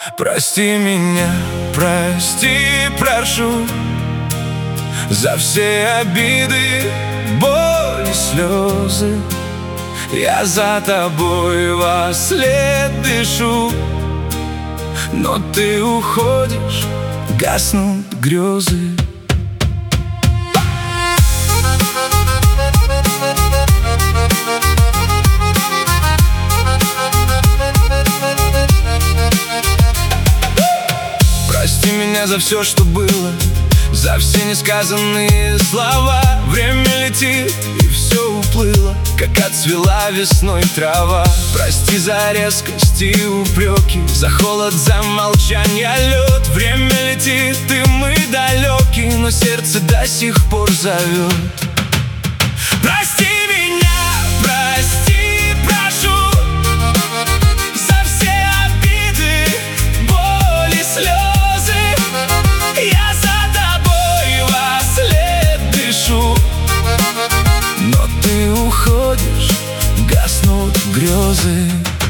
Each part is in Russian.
Прости меня, прости, прошу, за все обиды, боли, слезы. Я за тобой во след дышу, но ты уходишь, гаснут грезы. Прости меня за все, что было, за все несказанные слова. Время летит, и все уплыло, как отцвела весной трава. Прости за резкость и упреки, за холод, за молчание, лед. Время летит, и мы далеки, но сердце до сих пор зовет. Прости меня, прости, прошу, за все обиды, боли, слезы. Я за тобой во след дышу, но ты уходишь, гаснут грезы.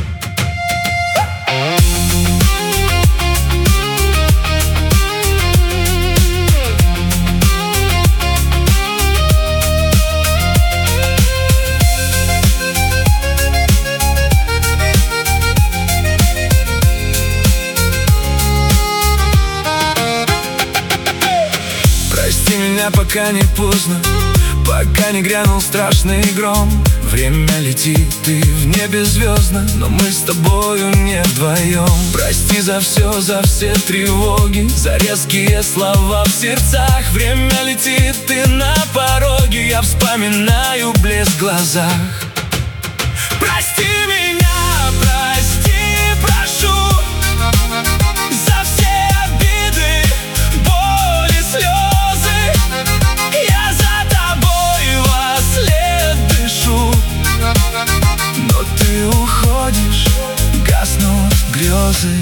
Прости меня, пока не поздно, пока не грянул страшный гром. Время летит, и в небе звездно, но мы с тобою не вдвоем. Прости за все тревоги, за резкие слова в сердцах. Время летит, и на пороге я вспоминаю блеск в глазах. Прости меня, прости, прошу, за все обиды, боли, слезы. Я за тобой во след дышу, но ты уходишь, гаснут грезы.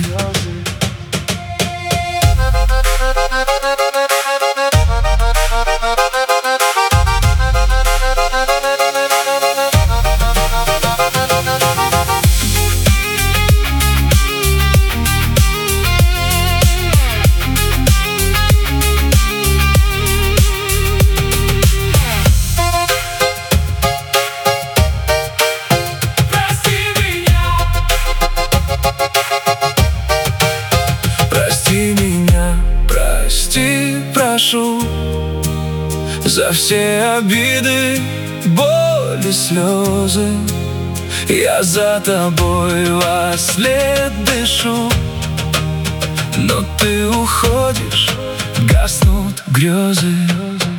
Прости меня, прости, прошу, за все обиды, боли, слезы. Я за тобой во след дышу, но ты уходишь, гаснут грезы.